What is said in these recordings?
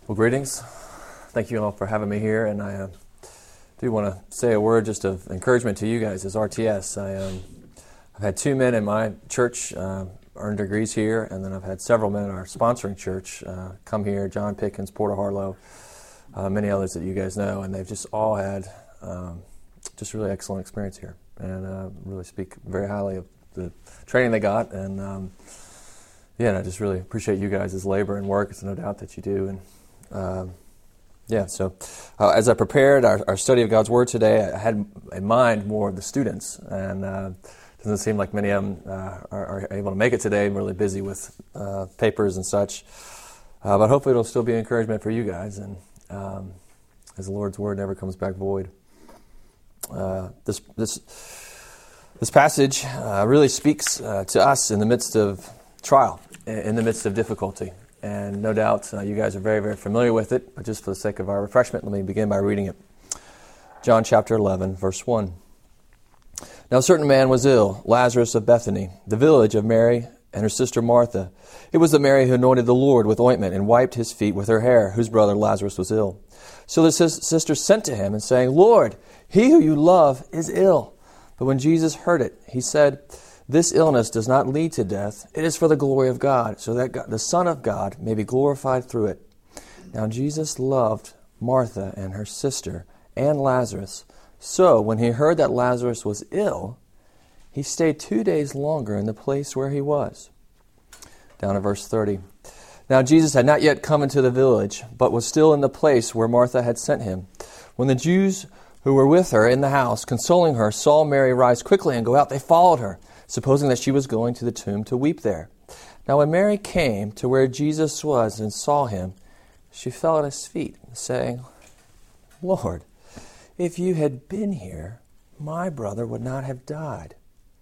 Well, greetings. Thank you all for having me here, and I do want to say a word just of encouragement to you guys as RTS. I've had 2 men in my church earn degrees here, and then I've had several men in our sponsoring church come here, John Pickens, Porter Harlow, many others that you guys know, and they've just all had just really excellent experience here, and really speak very highly of the training they got, and and I just really appreciate you guys' labor and work. It's no doubt that you do, and so as I prepared our study of God's Word today, I had in mind more of the students, and it doesn't seem like many of them are able to make it today. I'm really busy with papers and such, but hopefully it'll still be an encouragement for you guys, and as the Lord's Word never comes back void. This passage really speaks to us in the midst of trial, in the midst of difficulty. And no doubt you guys are very, very familiar with it, but just for the sake of our refreshment, let me begin by reading it. John chapter 11, verse 1. Now a certain man was ill, Lazarus of Bethany, the village of Mary and her sister Martha. It was the Mary who anointed the Lord with ointment and wiped his feet with her hair, whose brother Lazarus was ill. So the sister sent to him and saying, Lord, he who you love is ill. But when Jesus heard it, he said, This illness does not lead to death. It is for the glory of God, so that the Son of God may be glorified through it. Now Jesus loved Martha and her sister and Lazarus. So when he heard that Lazarus was ill, he stayed 2 days longer in the place where he was. Down to verse 30. Now Jesus had not yet come into the village, but was still in the place where Martha had sent him. When the Jews who were with her in the house, consoling her, saw Mary rise quickly and go out, they followed her, supposing that she was going to the tomb to weep there. Now when Mary came to where Jesus was and saw him, she fell at his feet, saying, Lord, if you had been here, my brother would not have died.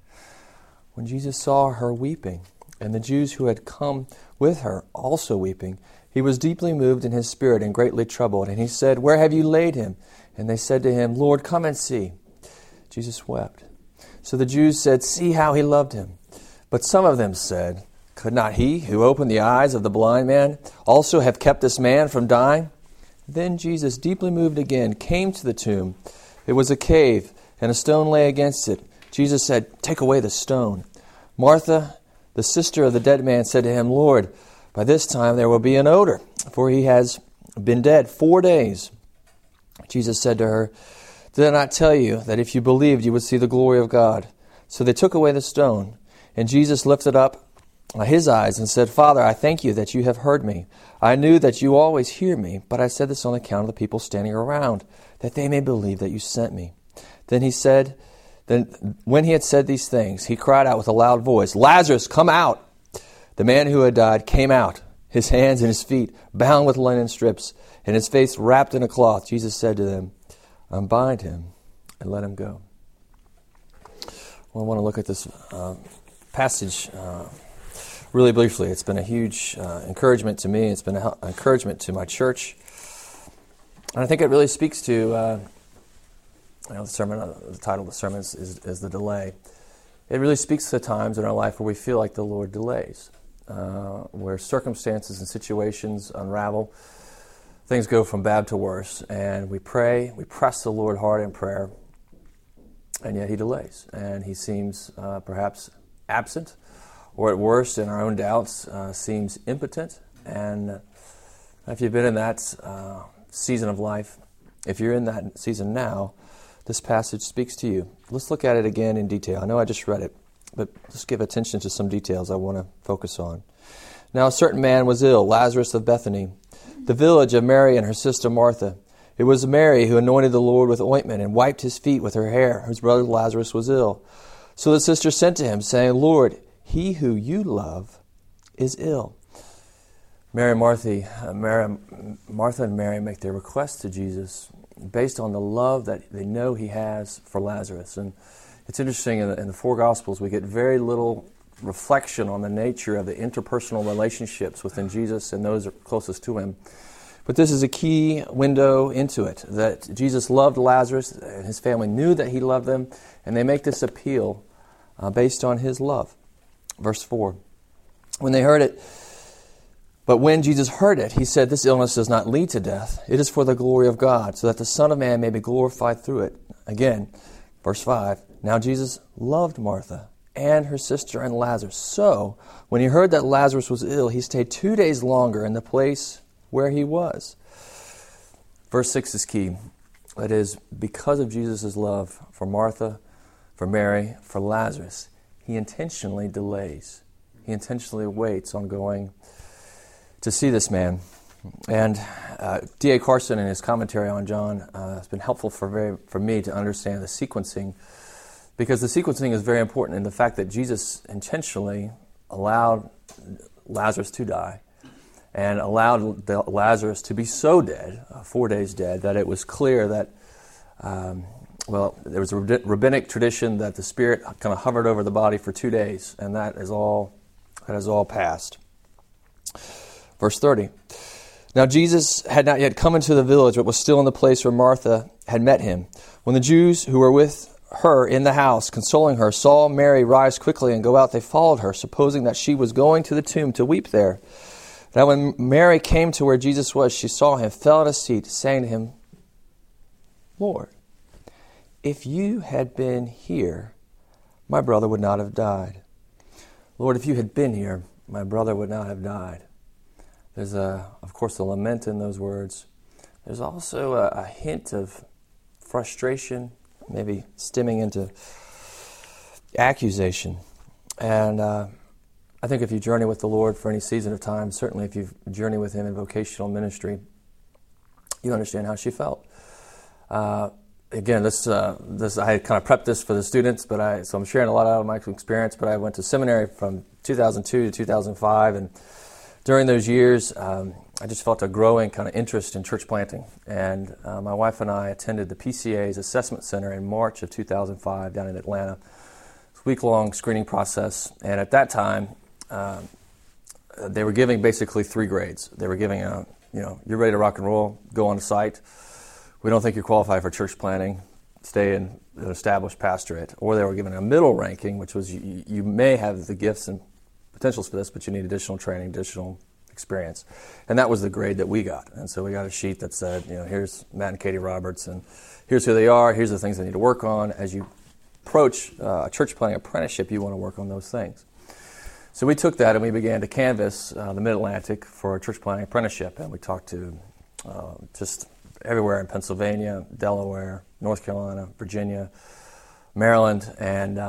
When Jesus saw her weeping, and the Jews who had come with her also weeping, he was deeply moved in his spirit and greatly troubled. And he said, Where have you laid him? And they said to him, Lord, come and see. Jesus wept. So the Jews said, See how he loved him. But some of them said, Could not he who opened the eyes of the blind man also have kept this man from dying? Then Jesus, deeply moved again, came to the tomb. It was a cave, and a stone lay against it. Jesus said, Take away the stone. Martha, the sister of the dead man, said to him, Lord, by this time there will be an odor, for he has been dead 4 days. Jesus said to her, Did I not tell you that if you believed you would see the glory of God? So they took away the stone. And Jesus lifted up his eyes and said, Father, I thank you that you have heard me. I knew that you always hear me, but I said this on account of the people standing around, that they may believe that you sent me. Then when he had said these things, he cried out with a loud voice, Lazarus, come out! The man who had died came out, his hands and his feet bound with linen strips, and his face wrapped in a cloth. Jesus said to them, Unbind him and let him go. Well, I want to look at this passage really briefly. It's been a huge encouragement to me. It's been an encouragement to my church. And I think it really speaks to, the title of the sermon is The Delay. It really speaks to times in our life where we feel like the Lord delays, where circumstances and situations unravel. Things go from bad to worse, and we pray, we press the Lord hard in prayer, and yet he delays, and he seems perhaps absent, or at worst, in our own doubts, seems impotent. And if you've been in that season of life, if you're in that season now, this passage speaks to you. Let's look at it again in detail. I know I just read it, but just give attention to some details I want to focus on. Now a certain man was ill, Lazarus of Bethany, the village of Mary and her sister Martha. It was Mary who anointed the Lord with ointment and wiped his feet with her hair, whose brother Lazarus was ill. So the sister sent to him, saying, Lord, he who you love is ill. Martha and Mary make their request to Jesus based on the love that they know he has for Lazarus. And it's interesting, in the four Gospels, we get very little reflection on the nature of the interpersonal relationships within Jesus and those closest to him. But this is a key window into it, that Jesus loved Lazarus and his family knew that he loved them, and they make this appeal based on his love. Verse 4. When they heard it, But when Jesus heard it, he said, "This illness does not lead to death. It is for the glory of God, so that the Son of Man may be glorified through it." Again, verse 5, "Now Jesus loved Martha and her sister and Lazarus. So, when he heard that Lazarus was ill, he stayed 2 days longer in the place where he was." Verse 6 is key. That is, because of Jesus' love for Martha, for Mary, for Lazarus, he intentionally delays. He intentionally waits on going to see this man. And D.A. Carson, in his commentary on John, has been helpful for me to understand the sequencing, because the sequencing is very important in the fact that Jesus intentionally allowed Lazarus to die and allowed Lazarus to be so dead, 4 days dead, that it was clear that, there was a rabbinic tradition that the spirit kind of hovered over the body for 2 days, and that is all passed. Verse 30. "Now Jesus had not yet come into the village, but was still in the place where Martha had met him. When the Jews who were with her in the house, consoling her, saw Mary rise quickly and go out, they followed her, supposing that she was going to the tomb to weep there. Now when Mary came to where Jesus was, she saw him, fell at his feet, saying to him, 'Lord, if you had been here, my brother would not have died.'" Lord, if you had been here, my brother would not have died. There's, of course, a lament in those words. There's also a hint of frustration, maybe stemming into accusation. And I think if you journey with the Lord for any season of time, certainly if you journey with Him in vocational ministry, you understand how she felt. Again, this I had kind of prepped this for the students, so I'm sharing a lot out of my experience. But I went to seminary from 2002 to 2005, and during those years, I just felt a growing kind of interest in church planting. And my wife and I attended the PCA's assessment center in March of 2005 down in Atlanta. It's a week-long screening process. And at that time, they were giving basically 3 grades. They were giving you're ready to rock and roll, go on site. We don't think you're qualified for church planting, stay in an established pastorate. Or they were given a middle ranking, which was you may have the gifts and potentials for this, but you need additional training, additional experience. And that was the grade that we got. And so we got a sheet that said, here's Matt and Katie Roberts, and here's who they are, here's the things they need to work on. As you approach a church planting apprenticeship, you want to work on those things. So we took that and we began to canvass the Mid-Atlantic for a church planting apprenticeship. And we talked to just everywhere in Pennsylvania, Delaware, North Carolina, Virginia, Maryland, and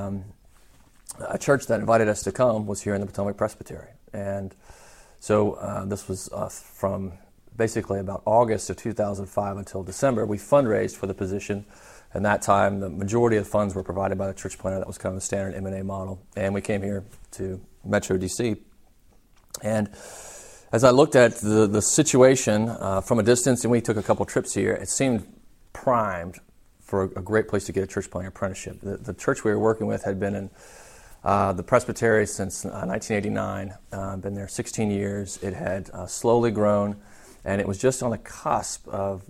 a church that invited us to come was here in the Potomac Presbytery. And so this was from basically about August of 2005 until December. We fundraised for the position. And that time, the majority of funds were provided by the church planter. That was kind of the standard M&A model. And we came here to Metro D.C. And as I looked at the situation from a distance, and we took a couple trips here, it seemed primed for a great place to get a church planting apprenticeship. The church we were working with had been in the Presbytery since 1989, been there 16 years. It had slowly grown, and it was just on the cusp of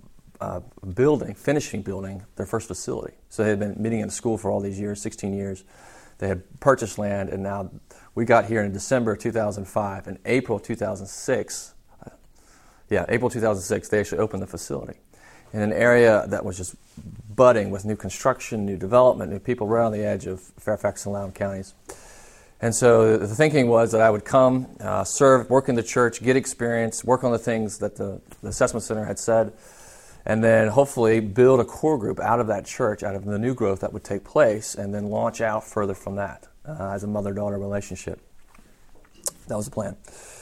finishing building their first facility. So they had been meeting in a school for all these years, 16 years. They had purchased land, and now we got here in December of 2005. In April 2006, they actually opened the facility in an area that was just budding with new construction, new development, new people right on the edge of Fairfax and Loudoun counties. And so the thinking was that I would come, serve, work in the church, get experience, work on the things that the assessment center had said, and then hopefully build a core group out of that church, out of the new growth that would take place, and then launch out further from that as a mother-daughter relationship. That was the plan.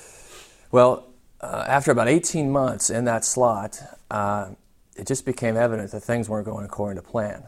Well, after about 18 months in that slot, it just became evident that things weren't going according to plan.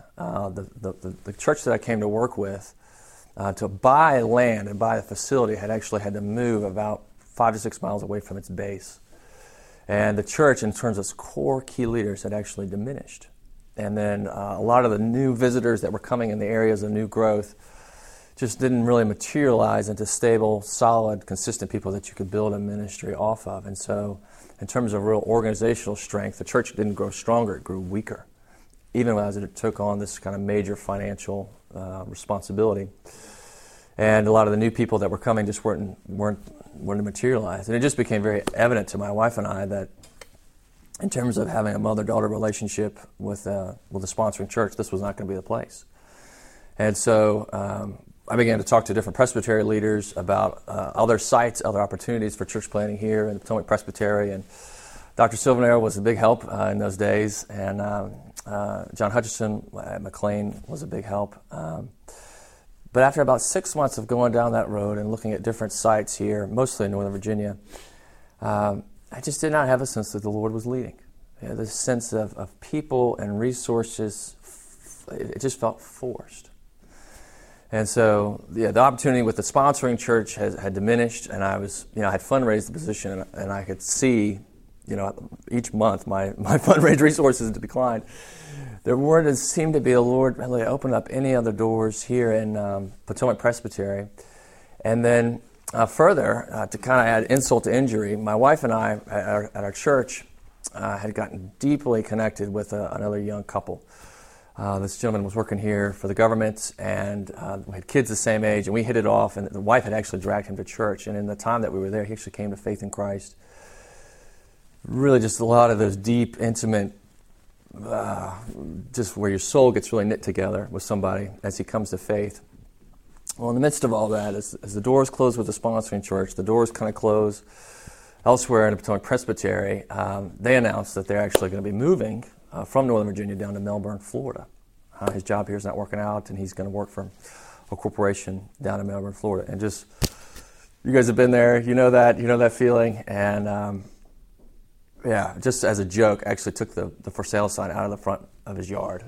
The church that I came to work with, to buy land and buy a facility, had actually had to move about 5 to 6 miles away from its base. And the church, in terms of its core key leaders, had actually diminished. And then a lot of the new visitors that were coming in the areas of new growth just didn't really materialize into stable, solid, consistent people that you could build a ministry off of. And so in terms of real organizational strength, the church didn't grow stronger, it grew weaker, even as it took on this kind of major financial responsibility. And a lot of the new people that were coming just weren't materialized. And it just became very evident to my wife and I that in terms of having a mother-daughter relationship with a sponsoring church, this was not going to be the place. And so I began to talk to different presbytery leaders about other sites, other opportunities for church planting here in the Potomac Presbytery. And Dr. Silvernail was a big help in those days. And John Hutchison at McLean was a big help. But after about 6 months of going down that road and looking at different sites here, mostly in Northern Virginia, I just did not have a sense that the Lord was leading. This sense of people and resources, it just felt forced. And so, the opportunity with the sponsoring church had diminished, and I was, I had fundraised the position, and I could see, each month my fundraised resources declined. There seemed to be the Lord really open up any other doors here in Potomac Presbytery. And then further, to kind of add insult to injury, my wife and I at our church had gotten deeply connected with another young couple. This gentleman was working here for the government, and we had kids the same age, and we hit it off, and the wife had actually dragged him to church. And in the time that we were there, he actually came to faith in Christ. Really just a lot of those deep, intimate, just where your soul gets really knit together with somebody as he comes to faith. Well, in the midst of all that, as the doors close with the sponsoring church, the doors kind of close elsewhere in the Potomac Presbytery, they announced that they're actually going to be moving from Northern Virginia down to Melbourne, Florida. His job here is not working out, and he's going to work for a corporation down in Melbourne, Florida. And just, you guys have been there, you know that feeling. And just as a joke, I actually took the for sale sign out of the front of his yard.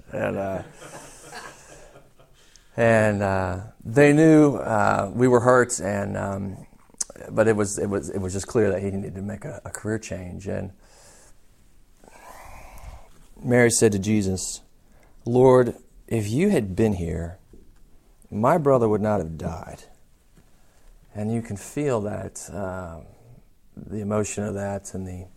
And they knew we were hurt, but it was just clear that he needed to make a career change. And Mary said to Jesus, "Lord, if you had been here, my brother would not have died." And you can feel that, the emotion of that, and the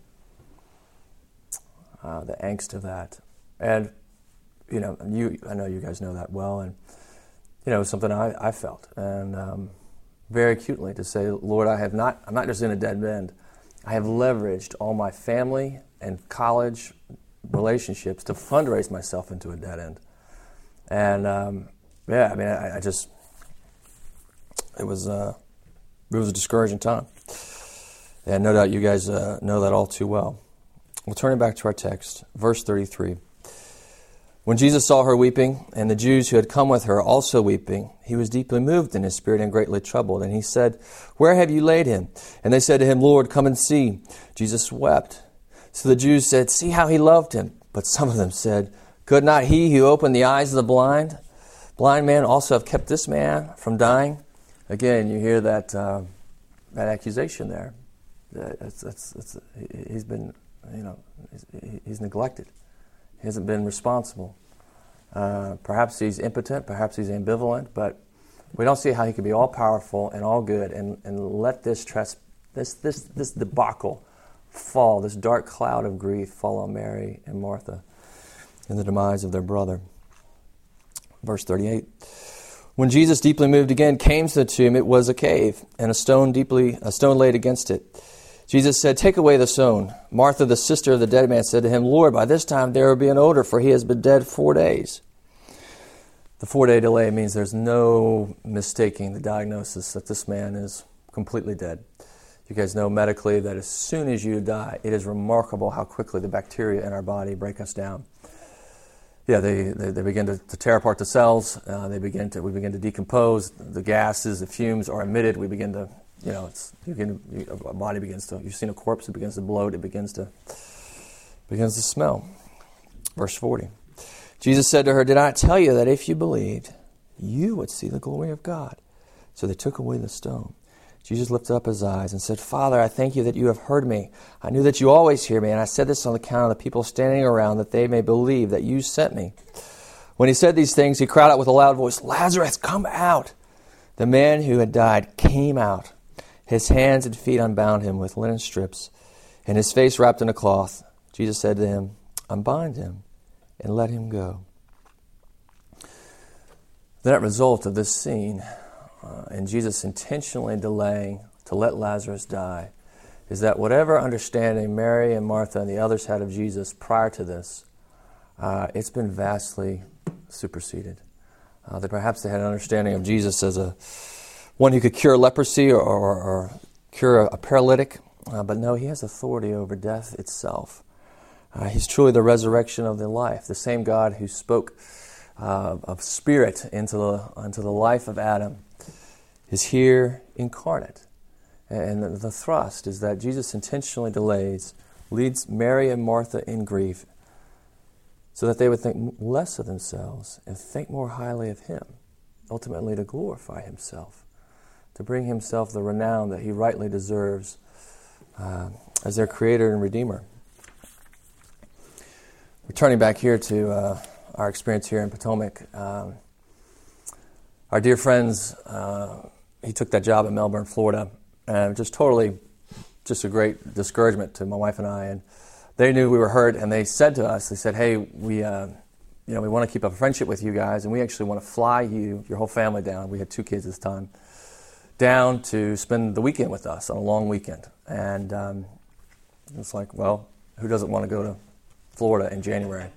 angst of that. And I know you guys know that well, and it was something I felt, and very acutely, to say, Lord, I'm not just in a dead end. I have leveraged all my family and college relationships to fundraise myself into a dead end. And I just, it was a discouraging time. And no doubt you guys know that all too well. We'll turn it back to our text, verse 33. When Jesus saw her weeping, and the Jews who had come with her also weeping, he was deeply moved in his spirit and greatly troubled. And he said, "Where have you laid him?" And they said to him, "Lord, come and see." Jesus wept. So the Jews said, "See how he loved him." But some of them said, "Could not he who opened the eyes of the blind man also have kept this man from dying?" Again, you hear that accusation there. He's been, he's neglected. He hasn't been responsible. Perhaps he's impotent, perhaps he's ambivalent, but we don't see how he could be all powerful and all good and let this debacle fall, this dark cloud of grief fall on Mary and Martha in the demise of their brother. Verse 38. When Jesus, deeply moved again, came to the tomb, it was a cave, and a stone laid against it. Jesus said, "Take away the stone." Martha, the sister of the dead man, said to him, "Lord, by this time there will be an odor, for he has been dead 4 days." The 4-day delay means there's no mistaking the diagnosis that this man is completely dead. You guys know medically that as soon as you die, it is remarkable how quickly the bacteria in our body break us down. Yeah, they begin to tear apart the cells. We begin to decompose. The gases, the fumes are emitted. We begin to, our body begins to. You've seen a corpse; it begins to bloat. It begins to smell. Verse 40. Jesus said to her, "Did I not tell you that if you believed, you would see the glory of God?" So they took away the stone. Jesus lifted up his eyes and said, "Father, I thank you that you have heard me. I knew that you always hear me, and I said this on account of the people standing around, that they may believe that you sent me." When he said these things, he cried out with a loud voice, "Lazarus, come out!" The man who had died came out. His hands and feet unbound him with linen strips, and his face wrapped in a cloth. Jesus said to him, "Unbind him and let him go." The net result of this scene and Jesus intentionally delaying to let Lazarus die is that whatever understanding Mary and Martha and the others had of Jesus prior to this, it's been vastly superseded. That perhaps they had an understanding of Jesus as one who could cure leprosy or cure a paralytic, but no, he has authority over death itself. He's truly the resurrection of the life, the same God who spoke of spirit into the life of Adam is here incarnate. And the thrust is that Jesus intentionally leads Mary and Martha in grief so that they would think less of themselves and think more highly of him, ultimately to glorify himself, to bring himself the renown that he rightly deserves as their creator and redeemer. Returning back here to our experience here in Potomac, our dear friends, he took that job in Melbourne, Florida, and just a great discouragement to my wife and I. And they knew we were hurt, and they said to us, hey, we want to keep a friendship with you guys, and we actually want to fly your whole family down. We had 2 kids this time, down to spend the weekend with us on a long weekend. And it's like, well, who doesn't want to go to Florida in January?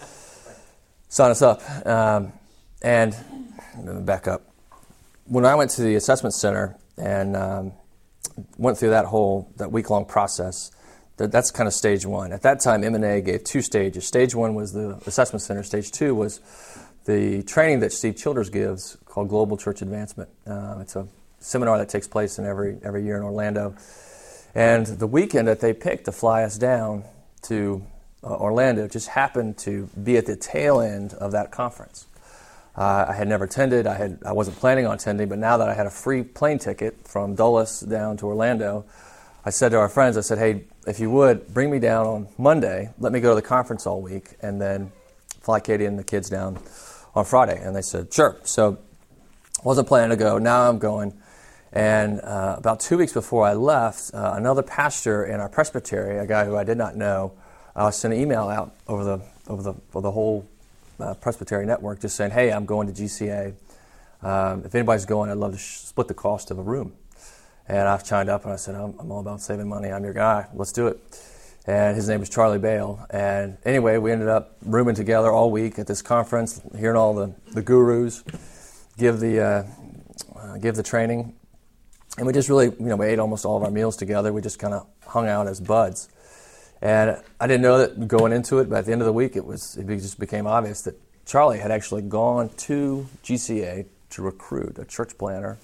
Sign us up. And back up. When I went to the assessment center and went through that week-long process, that's kind of stage 1. At that time, M&A gave 2 stages. Stage 1 was the assessment center. Stage 2 was the training that Steve Childers gives called Global Church Advancement. It's a seminar that takes place in every year in Orlando. And the weekend that they picked to fly us down to Orlando just happened to be at the tail end of that conference. I had never attended. I wasn't planning on attending, but now that I had a free plane ticket from Dulles down to Orlando, I said to our friends, I said, hey, if you would, bring me down on Monday, let me go to the conference all week, and then fly Katie and the kids down on Friday. And they said, sure. So I wasn't planning to go. Now I'm going. And about 2 weeks before I left, another pastor in our presbytery, a guy who I did not know, sent an email out over the whole presbytery network just saying, hey, I'm going to GCA. If anybody's going, I'd love to split the cost of a room. And I've chimed up and I said, I'm all about saving money. I'm your guy. Let's do it. And his name is Charlie Bale. And anyway, we ended up rooming together all week at this conference, hearing all the gurus give the training. And we just really, we ate almost all of our meals together. We just kind of hung out as buds. And I didn't know that going into it, but at the end of the week, it just became obvious that Charlie had actually gone to GCA to recruit a church planter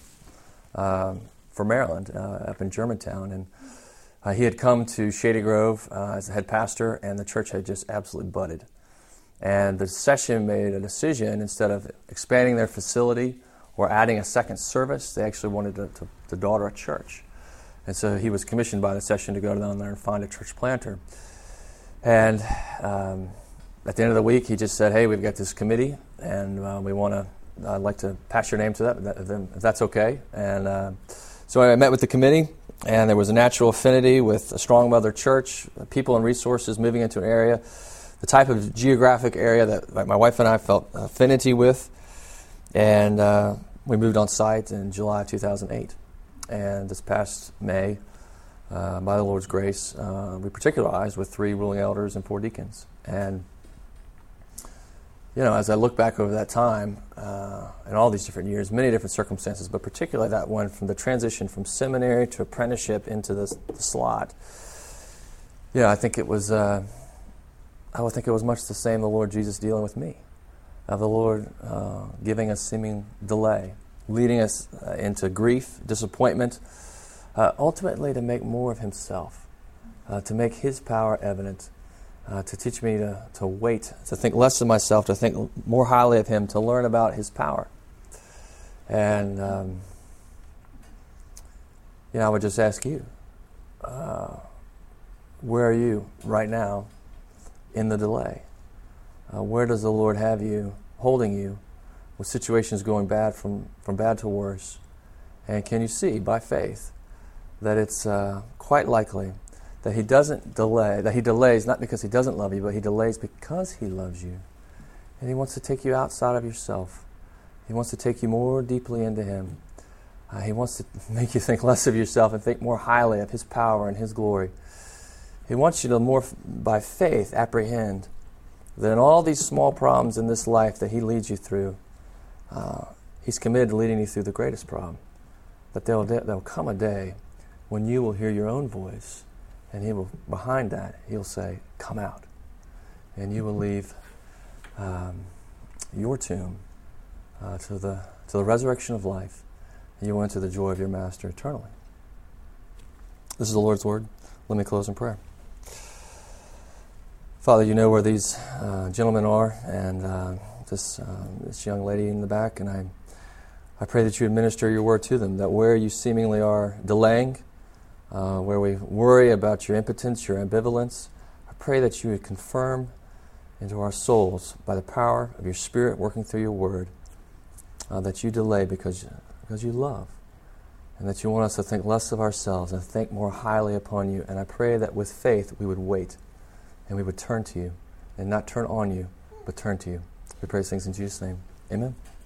for Maryland up in Germantown. And he had come to Shady Grove as a head pastor, and the church had just absolutely budded. And the session made a decision, instead of expanding their facility or adding a second service, they actually wanted to daughter a church. And so he was commissioned by the session to go down there and find a church planter. And at the end of the week, he just said, hey, we've got this committee, and I'd like to pass your name to that, if that's okay. And so I met with the committee, and there was a natural affinity with a strong mother church, people and resources moving into an area, the type of geographic area that my wife and I felt affinity with. And we moved on site in July 2008. And this past May, by the Lord's grace, we particularized with 3 ruling elders and 4 deacons. And, as I look back over that time, in all these different years, many different circumstances, but particularly that one from the transition from seminary to apprenticeship into the slot, I think it was, I would think it was much the same, the Lord Jesus dealing with me, of the Lord giving us seeming delay, leading us into grief, disappointment, ultimately to make more of himself, to make his power evident, to teach me to wait, to think less of myself, to think more highly of him, to learn about his power. And, I would just ask you, where are you right now in the delay? Where does the Lord have you, holding you, with situations going bad from bad to worse? And can you see by faith that it's quite likely that he doesn't delay, that he delays not because he doesn't love you, but he delays because he loves you. And he wants to take you outside of yourself. He wants to take you more deeply into him. He wants to make you think less of yourself and think more highly of His power and His glory. He wants you to more by faith apprehend that in all these small problems in this life that He leads you through, He's committed to leading you through the greatest problem. That there'll come a day when you will hear your own voice, and He will, behind that, He'll say, "Come out." And you will leave your tomb to the resurrection of life. You will enter the joy of your Master eternally. This is the Lord's Word. Let me close in prayer. Father, you know where these gentlemen are, and this young lady in the back, and I pray that you administer your word to them, that where you seemingly are delaying, where we worry about your impotence, your ambivalence, I pray that you would confirm into our souls by the power of your Spirit working through your word that you delay because you love, and that you want us to think less of ourselves and think more highly upon you. And I pray that with faith we would wait and we would turn to you, and not turn on you, but turn to you. We pray these things in Jesus' name. Amen.